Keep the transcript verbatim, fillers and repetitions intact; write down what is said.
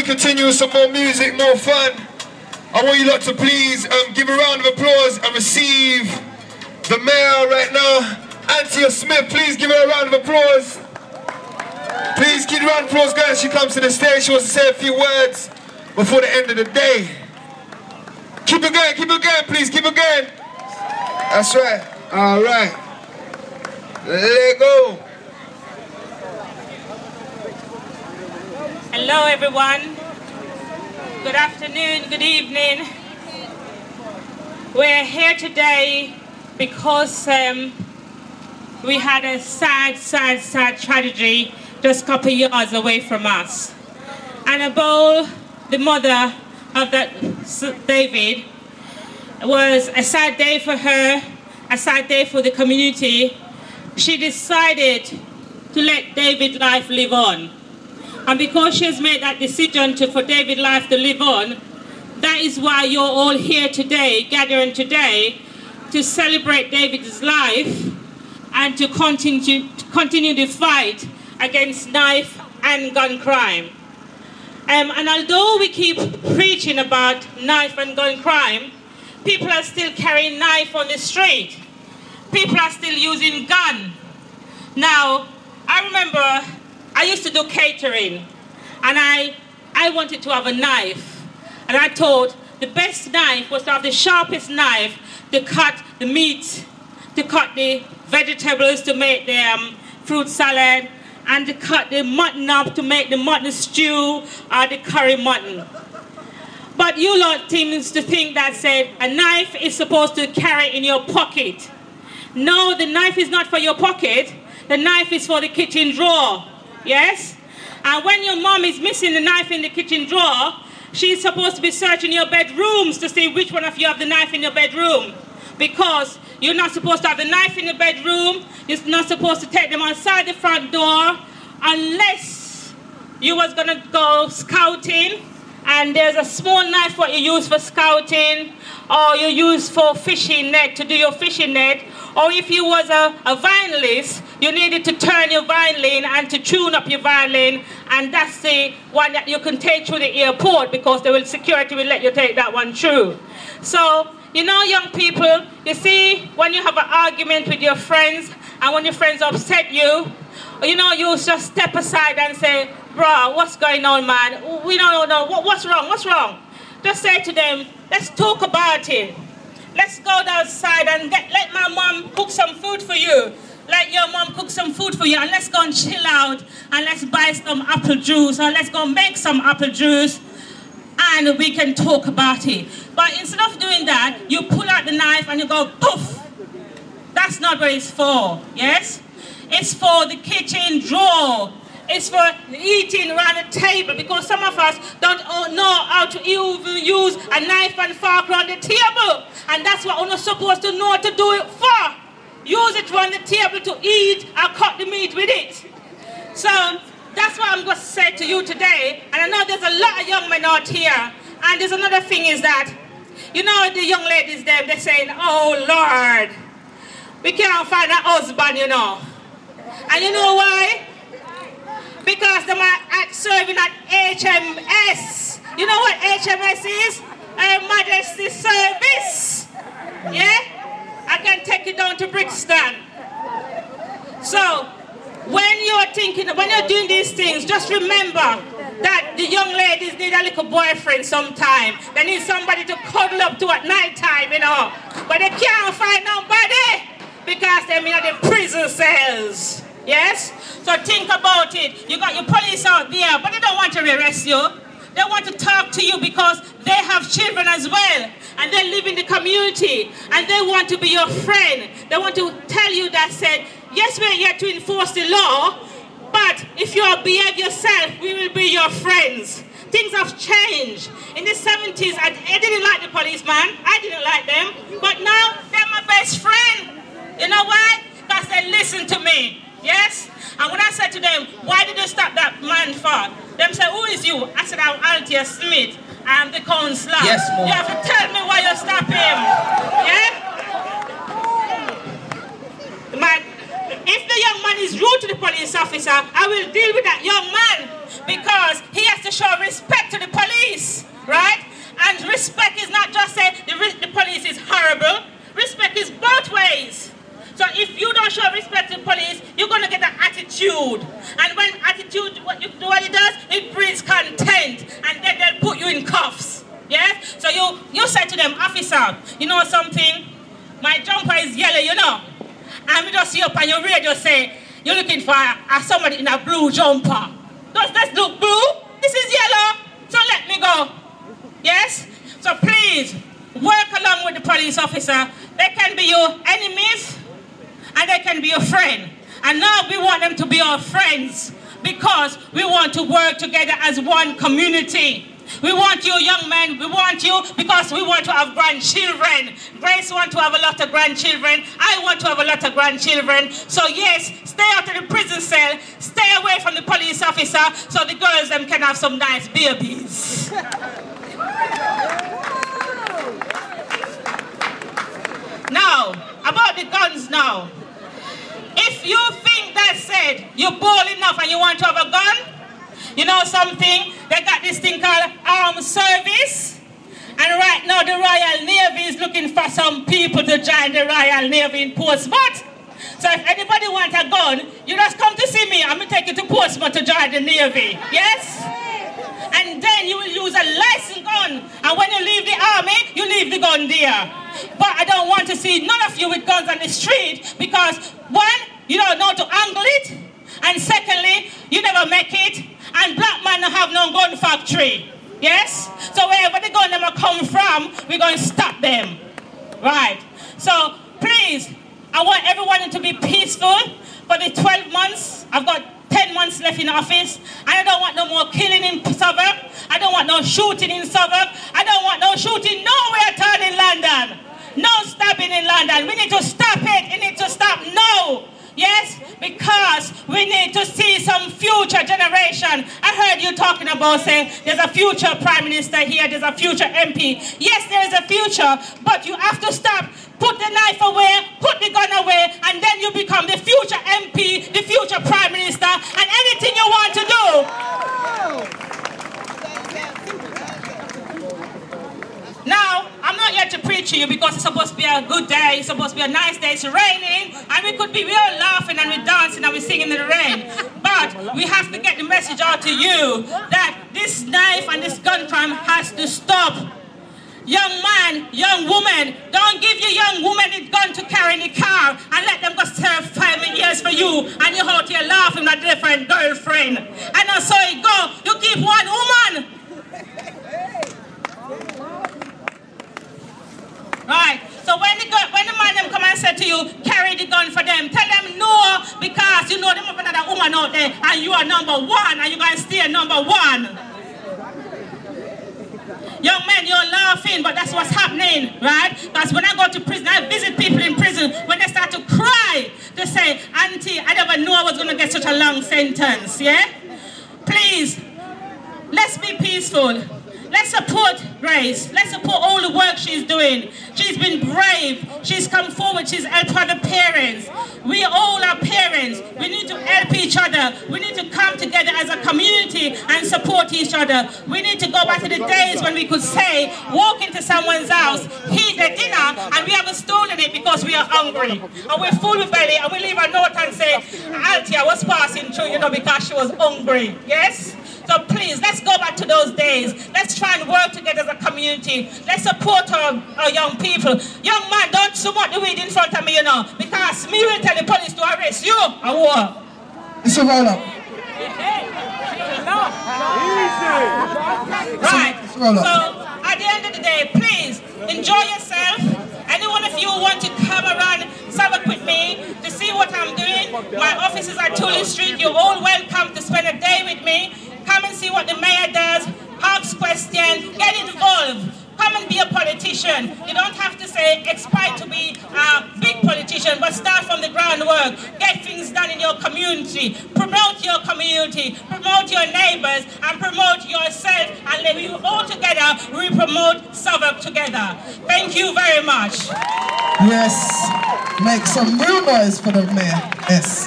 we continue with some more music, more fun, I want you lot to please um, give a round of applause and receive the mayor right now, Antia Smith. Please give her a round of applause. Please give a round of applause, guys. She comes to the stage. She wants to say a few words before the end of the day. Keep it going, keep it going, please, keep it going. That's right. All right. Let go. Hello, everyone. Good afternoon, good evening. We're here today because um, we had a sad, sad, sad tragedy just a couple of yards away from us. And about the mother of that David, it was a sad day for her, a sad day for the community. She decided to let David's life live on. And because she has made that decision to, for David's life to live on, that is why you're all here today, gathering today, to celebrate David's life and to continue, to continue the fight against knife and gun crime. Um, and although we keep preaching about knife and gun crime, people are still carrying knife on the street. People are still using gun. Now, I remember I used to do catering, and I, I wanted to have a knife. And I thought the best knife was to have the sharpest knife to cut the meat, to cut the vegetables to make the um, fruit salad, and to cut the mutton up to make the mutton stew or the curry mutton. But you lot seems to think that said a knife is supposed to carry in your pocket. No, the knife is not for your pocket. The knife is for the kitchen drawer. Yes? And when your mom is missing the knife in the kitchen drawer, she's supposed to be searching your bedrooms to see which one of you have the knife in your bedroom. Because you're not supposed to have the knife in the bedroom. You're not supposed to take them outside the front door unless you was going to go scouting and there's a small knife what you use for scouting, or you use for fishing net, to do your fishing net. Or if you was a, a violinist, you needed to turn your violin and to tune up your violin, and that's the one that you can take through the airport because the will, security will let you take that one through. So, you know, young people, you see, when you have an argument with your friends, and when your friends upset you, you know, you just step aside and say, bro, what's going on, man? We don't know, what's wrong, what's wrong? Just say to them, let's talk about it. Let's go outside and get, let my mom cook some food for you. Let your mom cook some food for you, and let's go and chill out, and let's buy some apple juice, or let's go make some apple juice, and we can talk about it. But instead of doing that, you pull out the knife and you go, poof. That's not what it's for, yes? It's for the kitchen drawer. It's for eating around the table, because some of us don't know how to even use a knife and fork around the table. And that's what we're supposed to know to do it for. Use it around the table to eat and cut the meat with it. So that's what I'm going to say to you today. And I know there's a lot of young men out here. And there's another thing is that, you know, the young ladies there, they're saying, oh Lord, we can't find a husband, you know. And you know why? Because they are at serving at H M S. You know what H M S is? Her Majesty Service. Yeah? I can take you down to Brixton. So, when you're thinking, when you're doing these things, just remember that the young ladies need a little boyfriend sometime. They need somebody to cuddle up to at night time, you know. But they can't find nobody because they're in the prison cells. Yes? So think about it. You got your police out there, but they don't want to arrest you. They want to talk to you because they have children as well. And they live in the community. And they want to be your friend. They want to tell you that said, yes, we're here to enforce the law, but if you behave yourself, we will be your friends. Things have changed. In the seventies, I, I didn't like the policeman. I didn't like them. But now, they're my best friend. You know why? Because they listen to me. Yes? And when I said to them, why did you stop that man for? Them said, who is you? I said, I'm Althea Smith. I'm the councillor. Yes, Mom. You have to tell me why you stop him. Yeah? Man, if the young man is rude to the police officer, I will deal with that young man. because he has to show respect to the police, right? And respect is not just say the, the police is horrible. Respect is both ways. So if you don't show respect to the police, you're going to get an attitude. And when attitude, what you do what it does, it breeds contempt. And then they'll put you in cuffs. Yes? So you, you say to them, officer, you know something? My jumper is yellow, you know. And we just see up on your radio say, you're looking for uh, somebody in a blue jumper. Does that look blue? This is yellow. So let me go. Yes? So please, work along with the police officer. They can be your enemies and they can be your friend. And now we want them to be our friends because we want to work together as one community. We want you, young men, we want you because we want to have grandchildren. Grace wants to have a lot of grandchildren. I want to have a lot of grandchildren. So yes, stay out of the prison cell, stay away from the police officer so the girls them can have some nice babies. Now, about the guns now. If you think that said, you're bold enough and you want to have a gun, you know something? They got this thing called armed service. And right now the Royal Navy is looking for some people to join the Royal Navy in Portsmouth. So if anybody wants a gun, you just come to see me. I'm going to take you to Portsmouth to join the Navy. Yes? And then you will use a licensed gun. And when you leave the army, you leave the gun there. But I don't want to see none of you with guns on the street because, one, you don't know to angle it. And secondly, you never make it. And black men don't have no gun factory. Yes? So wherever the gun them come from, we're going to stop them. Right. So please, I want everyone to be peaceful. For the twelve months, I've got ten months left in office. And I don't want no more killing in Southwark. I don't want no shooting in Southwark. I don't want no shooting nowhere at all in London. No stabbing in London. We need to stop it. We need to stop now. Yes, because we need to see some future generation. I heard you talking about saying there's a future prime minister here, there's a future M P. Yes, there is a future, but you have to stop. Put the knife away, put the gun away, and then you become the future M P, the future prime minister, and anything you want to do. Now, I'm not here to preach to you because it's supposed to be a good day, it's supposed to be a nice day, it's raining, and we could be, we're all laughing and we're dancing and we're singing in the rain. But we have to get the message out to you that this knife and this gun crime has to stop. Young man, young woman, don't give your young woman a gun to carry in the car and let them go serve five years for you and you're out here laughing at a different girlfriend. And that's how it go. You keep one woman. Right, so when the, when the man them come and say to you, carry the gun for them, tell them no, because you know them have another woman out there and you are number one and you're going to stay number one. Young men, you're laughing, but that's what's happening, right? Because when I go to prison, I visit people in prison, when they start to cry, they say, Auntie, I never knew I was going to get such a long sentence, yeah? Please, let's be peaceful. Let's support Grace. Let's support all the work she's doing. She's been brave. She's come forward. She's helped other parents. We all are parents. We need to help each other. We need to come together as a community and support each other. We need to go back to the days when we could say, walk into someone's house, eat their dinner, and we haven't stolen it because we are hungry. And we're full of belly, and we leave a note and say, Auntie, I was passing through, you know, because she was hungry. Yes? So please, let's go back to those days. Let's try and work together as a community. Let's support our, our young people. Young man, don't smoke the weed in front of me, you know, because me will tell the police to arrest you. And what? It's a roll up. Right. So, at the end of the day, please, enjoy yourself. Any one of you want to come around Southwark with me to see what I'm doing, my office is at Tully Street. You're all welcome to spend a day with me. Come and see what the mayor does, ask questions, get involved. Come and be a politician. You don't have to say, aspire to be a big politician, but start from the groundwork. Get things done in your community. Promote your community. Promote your neighbors and promote yourself. And then we all together, we promote Southwark together. Thank you very much. Yes. Make some real noise for the mayor. Yes.